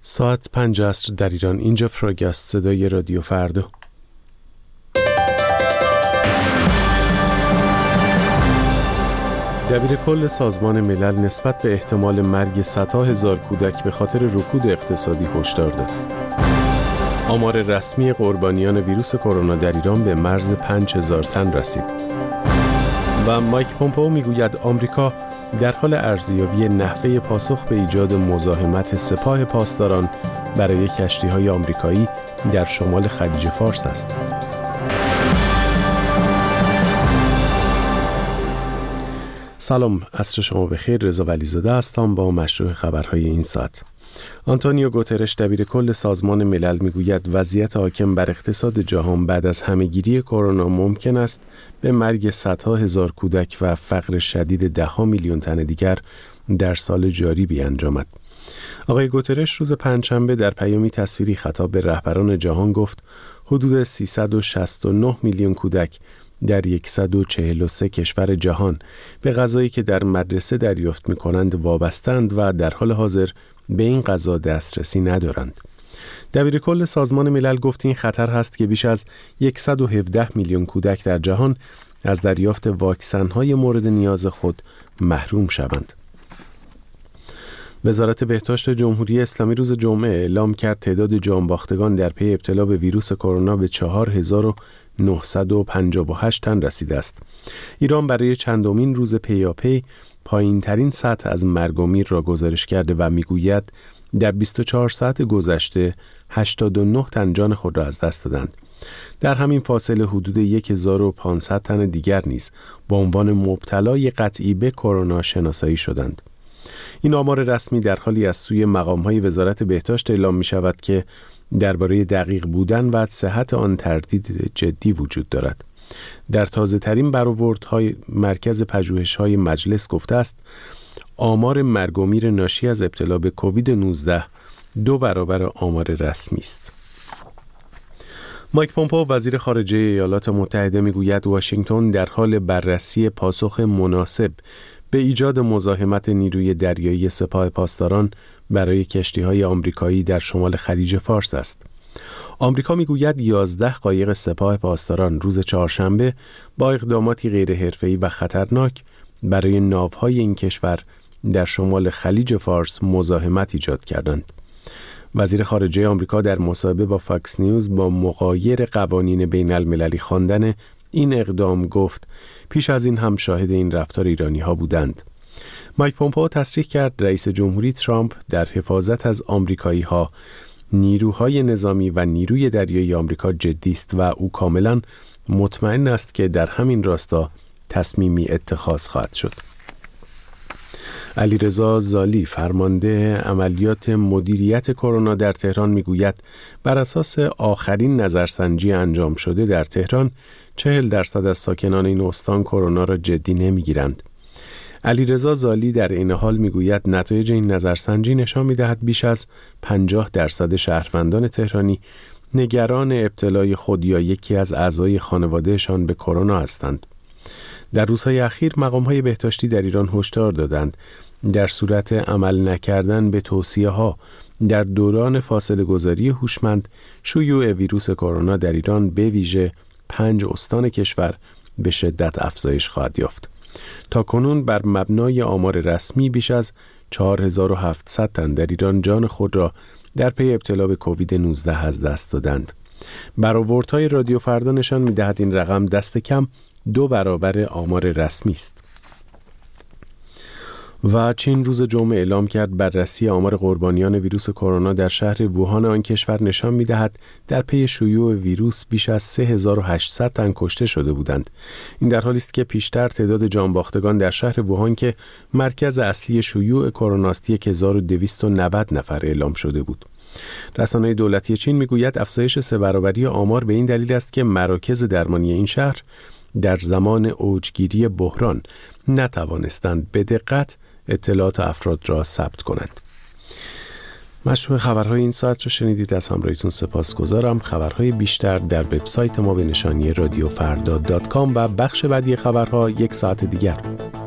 ساعت 5 عصر در ایران. اینجا پروگست صدای رادیو فردا. دبیرکل سازمان ملل نسبت به احتمال مرگ صدها هزار کودک به خاطر رکود اقتصادی هشدار داد. آمار رسمی قربانیان ویروس کرونا در ایران به مرز 5000 تن رسید. و مایک پومپئو میگوید آمریکا در حال ارزیابی نحوه پاسخ به ایجاد مزاحمت سپاه پاسداران برای کشتی‌های آمریکایی در شمال خلیج فارس است. سلام، عصر شما بخیر. رضا ولیزاده هستم با مشروع خبرهای این ساعت. آنتونیو گوترش دبیرکل سازمان ملل میگوید وضعیت حاکم بر اقتصاد جهان بعد از همه‌گیری کرونا ممکن است به مرگ صدها هزار کودک و فقر شدید ده‌ها میلیون تن دیگر در سال جاری بیانجامد. آقای گوترش روز پنجشنبه در پیامی تصویری خطاب به رهبران جهان گفت حدود 369 میلیون کودک در 143 کشور جهان به غذایی که در مدرسه دریافت می‌کنند وابستند و در حال حاضر به این غذا دسترسی ندارند. دبیرکل سازمان ملل گفت این خطر هست که بیش از 117 میلیون کودک در جهان از دریافت واکسن‌های مورد نیاز خود محروم شوند. وزارت بهداشت جمهوری اسلامی روز جمعه اعلام کرد تعداد جانباختگان در پی ابتلا به ویروس کرونا به 4958 تن رسیده است. ایران برای چندمین روز پیاپی پایین‌ترین سطح از مرگ و میر را گزارش کرده و میگوید در 24 ساعت گذشته 89 تن جان خود را از دست دادند. در همین فاصله حدود 1500 تن دیگر نیز با عنوان مبتلای قطعی به کرونا شناسایی شدند. این آمار رسمی در حالی از سوی مقام‌های وزارت بهداشت اعلام می‌شود که درباره دقیق بودن و صحت آن تردید جدی وجود دارد. در تازه‌ترین برآوردهای مرکز پژوهش‌های مجلس گفته است آمار مرگ و میر ناشی از ابتلا به کووید 19 2 برابر آمار رسمی است. مایک پومپئو وزیر خارجه ایالات متحده میگوید واشنگتن در حال بررسی پاسخ مناسب به ایجاد مزاحمت نیروی دریایی سپاه پاسداران برای کشتی‌های آمریکایی در شمال خلیج فارس است. آمریکا میگوید 11 قایق سپاه پاسداران روز چهارشنبه با اقداماتی غیرحرفه‌ای و خطرناک برای ناوهای این کشور در شمال خلیج فارس مزاحمت ایجاد کردند. وزیر خارجه آمریکا در مصاحبه با فاکس نیوز با مغایر قوانین بین المللی خواندن این اقدام گفت پیش از این هم شاهد این رفتار ایرانی‌ها بودند. مایک پومپئو تصریح کرد رئیس جمهوری ترامپ در حفاظت از آمریکایی‌ها، نیروهای نظامی و نیروی دریایی آمریکا جدی است و او کاملا مطمئن است که در همین راستا تصمیمی اتخاذ خواهد شد. علیرضا زالی فرمانده عملیات مدیریت کرونا در تهران میگوید بر اساس آخرین نظرسنجی انجام شده در تهران 40% از ساکنان این استان کرونا را جدی نمیگیرند. علیرضا زالی در این حال میگوید نتایج این نظرسنجی نشان میدهد بیش از 50% شهروندان تهرانی نگران ابتلای خود یا یکی از اعضای خانوادهشان به کرونا هستند. در روزهای اخیر مقام‌های بهداشتی در ایران هشدار دادند در صورت عمل نکردن به توصیه‌ها در دوران فاصله گذاری هوشمند شیوع ویروس کرونا در ایران به ویژه 5 استان کشور به شدت افزایش خواهد یافت. تاکنون بر مبنای آمار رسمی بیش از 4700 تن در ایران جان خود را در پی ابتلا به کووید 19 از دست دادند. برآوردهای رادیو فردا نشان می‌دهد این رقم دست کم 2 برابر آمار رسمی است. و چین روز جمعه اعلام کرد بررسی آمار قربانیان ویروس کرونا در شهر ووهان آن کشور نشان می‌دهد در پی شیوع ویروس بیش از 3800 تن کشته شده بودند. این در حالی است که پیشتر تعداد جانباختگان در شهر ووهان که مرکز اصلی شیوع کرونا است 1290 نفر اعلام شده بود. رسانه دولتی چین میگوید افزایش 3 برابری آمار به این دلیل است که مراکز درمانی این شهر در زمان اوجگیری بحران نتوانستند به دقت اطلاعات افراد را ثبت کنند. مشروع خبرهای این ساعت را شنیدید. از همراهیتون سپاسگزارم. خبرهای بیشتر در وبسایت ما به نشانی رادیوفردا.com و بخش بعدی خبرها 1 ساعت دیگر.